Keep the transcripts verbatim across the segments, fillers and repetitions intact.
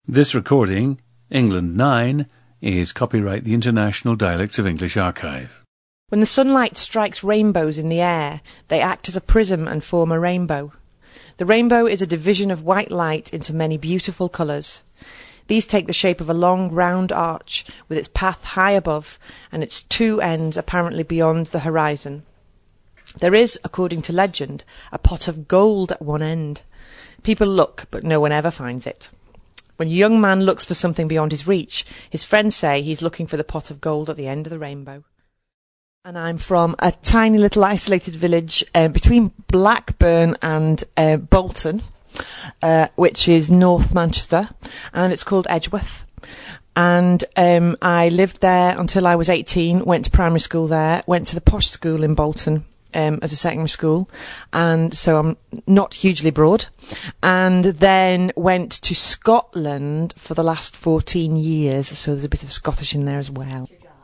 This recording, England nine, is copyright the International Dialects of English Archive. When the sunlight strikes rainbows in the air, they act as a prism and form a rainbow. The rainbow is a division of white light into many beautiful colours. These take the shape of a long round arch with its path high above and its two ends apparently beyond the horizon. There is, according to legend, a pot of gold at one end. People look, but no one ever finds it. When a young man looks for something beyond his reach, his friends say he's looking for the pot of gold at the end of the rainbow. And I'm from a tiny little isolated village uh, between Blackburn and uh, Bolton, uh, which is North Manchester, and it's called Edgeworth. And um, I lived there until I was eighteen, went to primary school there, went to the posh school in Bolton um, as a secondary school, and so I'm not hugely broad, and then went to Scotland for the last fourteen years, so there's a bit of Scottish in there as well.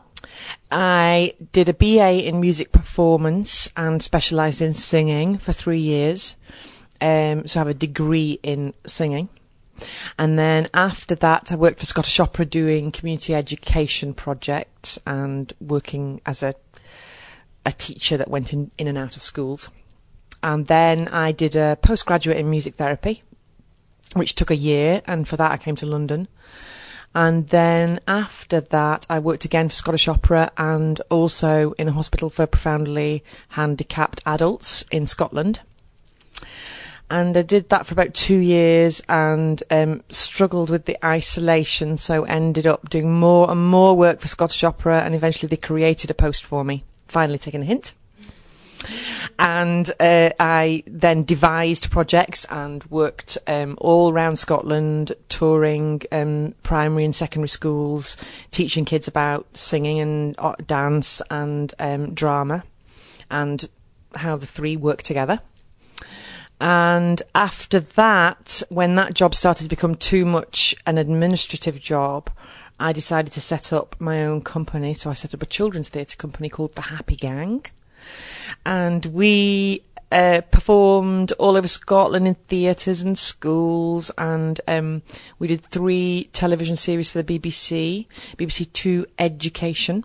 I did a B A in music performance and specialised in singing for three years, um, so I have a degree in singing. And then after that I worked for Scottish Opera doing community education projects and working as a a teacher that went in, in and out of schools. And then I did a postgraduate in music therapy, which took a year, and for that I came to London. And then after that, I worked again for Scottish Opera and also in a hospital for profoundly handicapped adults in Scotland. And I did that for about two years and um, struggled with the isolation, so ended up doing more and more work for Scottish Opera, and eventually they created a post for me, finally taking a hint. And uh, I then devised projects and worked um, all around Scotland, touring um, primary and secondary schools, teaching kids about singing and uh, dance and um, drama and how the three work together. And after that, when that job started to become too much an administrative job, I decided to set up my own company. So I set up a children's theatre company called The Happy Gang. And we uh, performed all over Scotland in theatres and schools, and um, we did three television series for the B B C, B B C Two Education,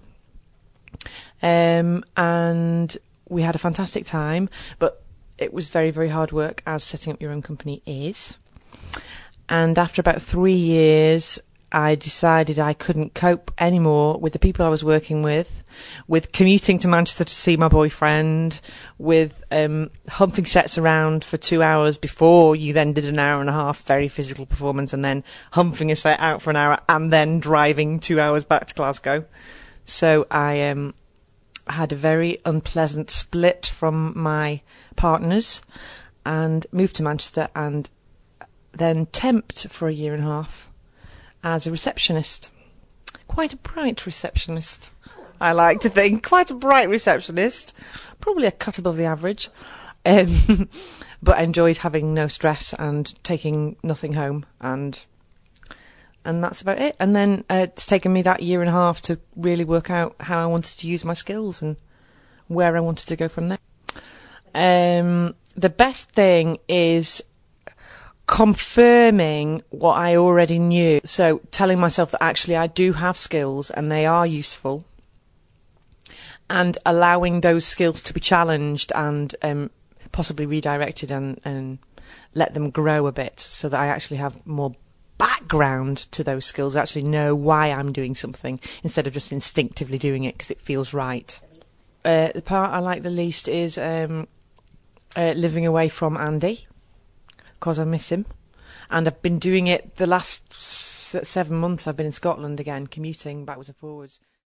um, and we had a fantastic time, but it was very, very hard work, as setting up your own company is. And after about three years, I decided I couldn't cope anymore with the people I was working with, with commuting to Manchester to see my boyfriend, with um, humping sets around for two hours before you then did an hour and a half very physical performance, and then humping a set out for an hour and then driving two hours back to Glasgow. So I um, had a very unpleasant split from my partners and moved to Manchester, and then temped for a year and a half as a receptionist. Quite a bright receptionist, I like to think. Quite a bright receptionist. Probably a cut above the average. Um, but I enjoyed having no stress and taking nothing home. And and that's about it. And then uh, it's taken me that year and a half to really work out how I wanted to use my skills and where I wanted to go from there. Um, the best thing is confirming what I already knew. So telling myself that actually I do have skills and they are useful, and allowing those skills to be challenged and um, possibly redirected and, and let them grow a bit, so that I actually have more background to those skills, actually know why I'm doing something instead of just instinctively doing it because it feels right. Uh, the part I like the least is um, uh, living away from Andy, because I miss him, and I've been doing it the last s- seven months. I've been in Scotland again, commuting backwards and forwards.